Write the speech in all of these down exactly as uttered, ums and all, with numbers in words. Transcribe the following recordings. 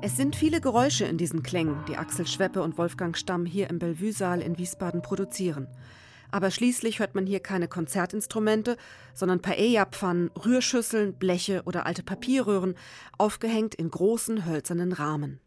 Es sind viele Geräusche in diesen Klängen, die Axel Schweppe und Wolfgang Stamm hier im Bellevue-Saal in Wiesbaden produzieren. Aber schließlich hört man hier keine Konzertinstrumente, sondern Paella-Pfannen, Rührschüsseln, Bleche oder alte Papierröhren, aufgehängt in großen hölzernen Rahmen.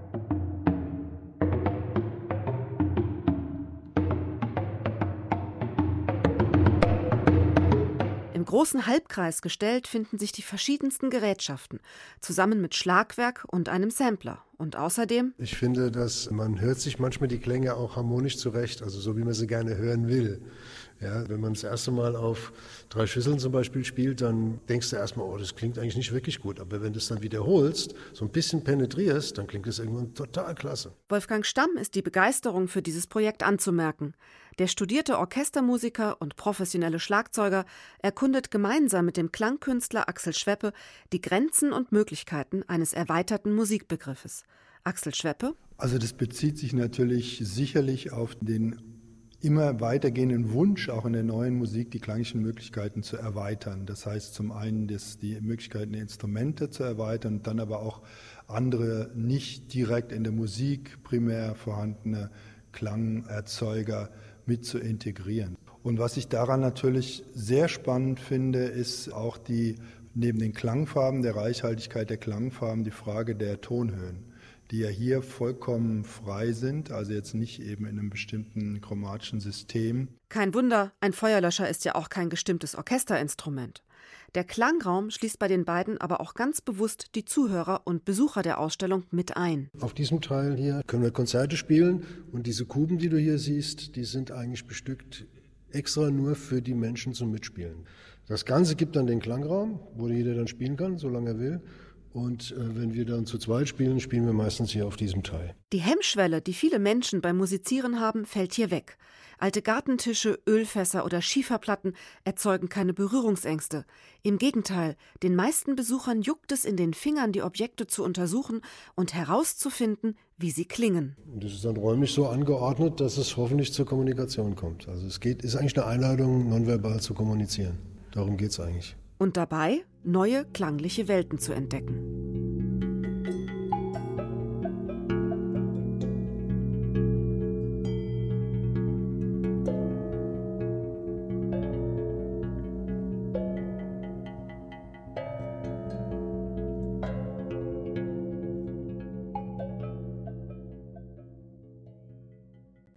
Im großen Halbkreis gestellt finden sich die verschiedensten Gerätschaften, zusammen mit Schlagwerk und einem Sampler. Und außerdem... Ich finde, dass man hört sich manchmal die Klänge auch harmonisch zurecht, also so, wie man sie gerne hören will. Ja, wenn man das erste Mal auf drei Schüsseln zum Beispiel spielt, dann denkst du erstmal, oh, das klingt eigentlich nicht wirklich gut. Aber wenn du es dann wiederholst, so ein bisschen penetrierst, dann klingt es irgendwann total klasse. Wolfgang Stamm ist die Begeisterung für dieses Projekt anzumerken. Der studierte Orchestermusiker und professionelle Schlagzeuger erkundet gemeinsam mit dem Klangkünstler Axel Schweppe die Grenzen und Möglichkeiten eines erweiterten Musikbegriffes. Axel Schweppe? Also das bezieht sich natürlich sicherlich auf den immer weitergehenden Wunsch, auch in der neuen Musik die klanglichen Möglichkeiten zu erweitern. Das heißt zum einen das, die Möglichkeiten der Instrumente zu erweitern und dann aber auch andere nicht direkt in der Musik primär vorhandene Klangerzeuger mit zu integrieren. Und was ich daran natürlich sehr spannend finde, ist auch die, neben den Klangfarben, der Reichhaltigkeit der Klangfarben, die Frage der Tonhöhen, die ja hier vollkommen frei sind, also jetzt nicht eben in einem bestimmten chromatischen System. Kein Wunder, ein Feuerlöscher ist ja auch kein gestimmtes Orchesterinstrument. Der Klangraum schließt bei den beiden aber auch ganz bewusst die Zuhörer und Besucher der Ausstellung mit ein. Auf diesem Teil hier können wir Konzerte spielen und diese Kuben, die du hier siehst, die sind eigentlich bestückt extra nur für die Menschen zum Mitspielen. Das Ganze gibt dann den Klangraum, wo jeder dann spielen kann, solange er will. Und äh, wenn wir dann zu zweit spielen, spielen wir meistens hier auf diesem Teil. Die Hemmschwelle, die viele Menschen beim Musizieren haben, fällt hier weg. Alte Gartentische, Ölfässer oder Schieferplatten erzeugen keine Berührungsängste. Im Gegenteil, den meisten Besuchern juckt es in den Fingern, die Objekte zu untersuchen und herauszufinden, wie sie klingen. Und das ist dann räumlich so angeordnet, dass es hoffentlich zur Kommunikation kommt. Also es geht, ist eigentlich eine Einladung, nonverbal zu kommunizieren. Darum geht es eigentlich. Und dabei neue klangliche Welten zu entdecken.